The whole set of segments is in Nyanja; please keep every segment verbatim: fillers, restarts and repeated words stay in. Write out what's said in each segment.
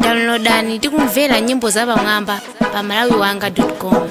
Downloadani tikumvera nyimbo za pamwamba pa malawi wanga dot com.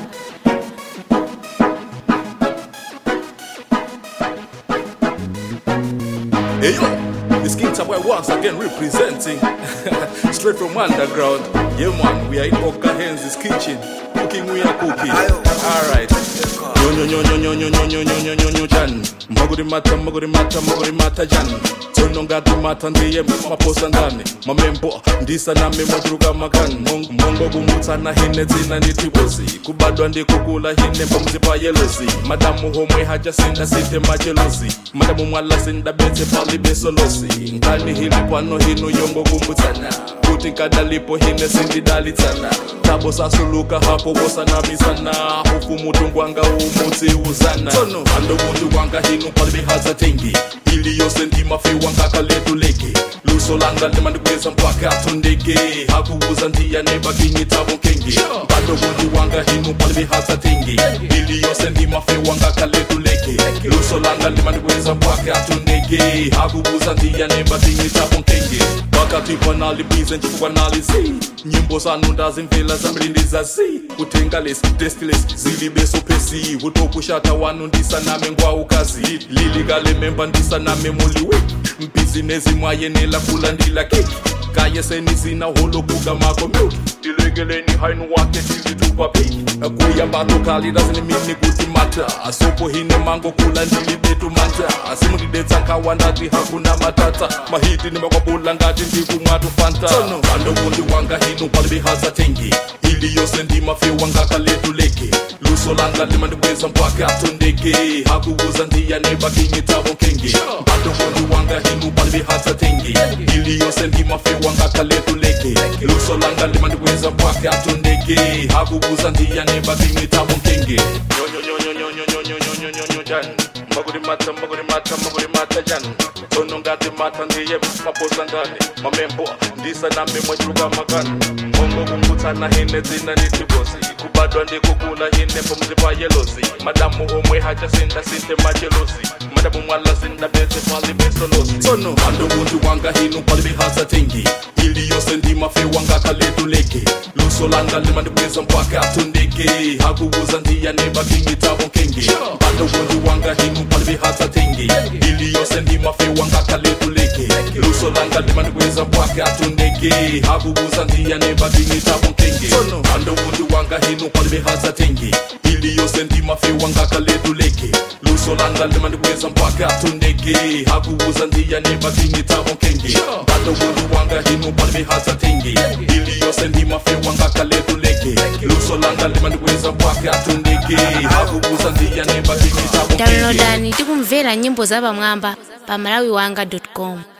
Hey yo, this King Taboy once again representing straight from underground. Yeah man, we are in Oka Hens' kitchen. Cooking, we are cooking. Alright. Nyo nyo nyo nyo nyo nyo nyo nyo nyo nyo nyo jan. Moguri mata, moguri mata, moguri mata jan. Tono ngati mata ndiye maposa ndani. Mamembo ndisa nami mwajuruka makan. Mongo kumutsa na hine zina nitiwozi. Kubadwa ndi kukula hine pamzi pa yelozi. Madamu homwe haja sinda site majelozi. Madamu mwala sinda bete pali besolosi. Nkani hili pano hinu yongo kumbutsana. Kuti kadalipo hine sindi dalitana. Tabo sasuluka hapo bosa nabisana. Hufu mutu wanga umuti uzana. Tono ando mutu wanga hinu pali bihaza tengi. Ili yose ndi mafi wanga kaletu leke. Luso langa lima ndikweza mpaka tundege. Haku uza ndiya neba kinyi tabo kengi. Bado mutu wanga hinu pali bihaza tengi. Ili yose ndi mafi wanga kaletu leke. Luso langa lima ndikweza mpaka tundege. Haku uza ndiya neba kinyi tabo kengi. Wakati panali bize nchifuwa nalizi. Nyimbo sanunda zimvela zamrindiza zi. Utenga les, destiles, zili beso pesi. Utokushata wanu ndisa name ngwa ukazi. Lili gale memba ndisa name muliwe. Mpizi nezi mwayenela kula ndila keki. Kaya seni zina holo kuga mako milk. Dilegeleni hainu wake tizi tupa peki. Kuya bato kali razini mini kuti mata. Asopo hine mango kula ndili betu manta. Asimundi deta kawandati hakuna matata. Mahiti ni makabula ngati ndiku mwatu fanta. Tono ando kundi wanga hinu pali bihaza tengi. Ili yose ndi mafi wanga kaletu leke. Luso langa lima ndikweza mpaka tundege. Haku uza ndiya neba kinyi tabo kengi. Ando kundi wanga hinu pali bihaza tengi. Ili yose ndi mafi wanga kaletu leke. Luso langa lima ndikweza mpaka tundege. Haku uza ndiya neba kinyi tabo kengi. Nyo nyo nyo nyo nyo nyo nyo nyo nyo nyo nyo jan. Maguri mata, maguri mata, maguri mata jan. Tono ngati mata ndiye maposa ndani. Mamembo ndisa nami mwajuruka makan. Mongo kumutsa na hine zina nitibozi. Kubadwa ndi kukula hine pamzi pa yelozi. Madamu omwe haja sinda sinte majelozi. Madamu mwala sinda bete pali besolozi. Tono ando mutu wanga hinu pali bihaza tengi. Ili yose ndi mafi wanga kaletu leke. Luso langa lima ndikweza mpaka tundege. Haku uza ndiya neba kinyi tabo kengi. Ando mutu wanga hinu pali bihaza tengi. Ili yose ndi mafi wanga kaletu leke. Luso langa lima ndikweza mpaka tundege. Haku uza ndiya neba kinyi tabo kengi. Tono ando mutu wanga hinu pali bihaza tengi. Ili yose ndi mafi wanga kaletu leke. Luso langa lima ndikweza mpaka tundege. Haku uza ndiya neba kinyi tabo kengi. Ando mutu wanga hinu pali bihaza tengi. Ili yose ndi mafi wanga kaletu leke. Luso langa lima ndikweza mpaka tundege. Haku uza ndiya neba kinyi tabo kengi. Downloadani tikumvera nyimbo za pamwamba pa malawi wanga dot com.